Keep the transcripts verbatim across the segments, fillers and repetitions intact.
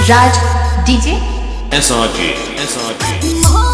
राज DJ S R G S R G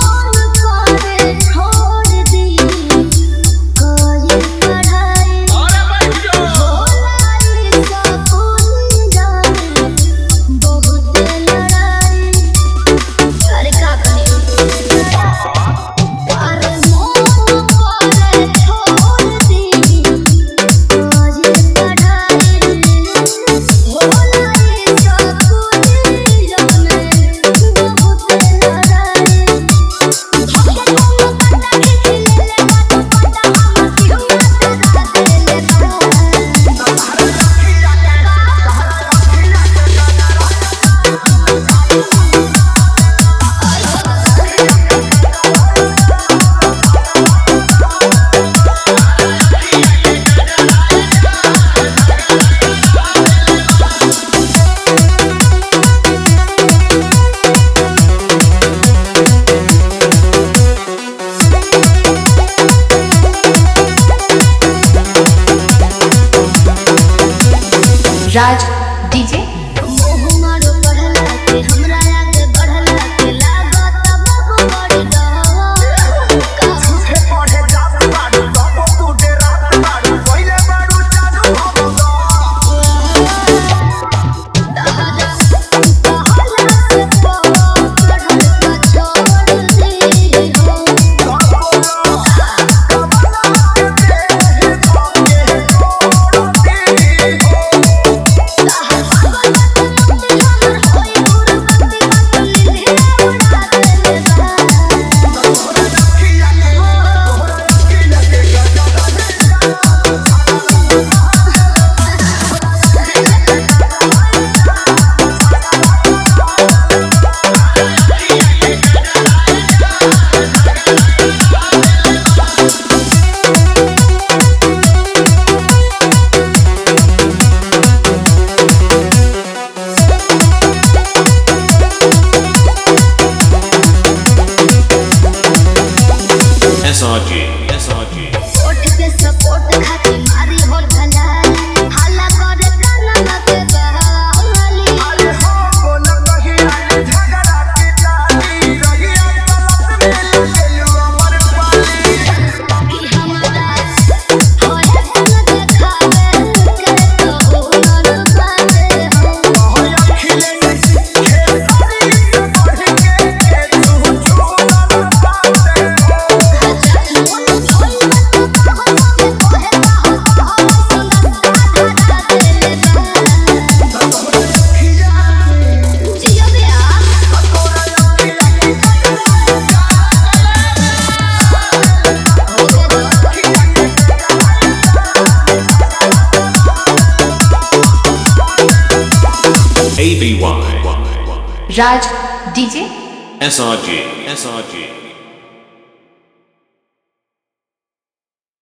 Raj DJ S R G S R G ओठ के support खाती मारी हो ढलाई हल्ला करे काना के बहाली अरे हो बोल कही आई झगड़ा के जाती रही गलत में चलू अमर पाली कि हमारा होए सन देखावे के तो हुनर बाते हो होए अखिले खेल सारी बढ़ के तू छोड़ बाते A B Y Raj DJ S R G S R G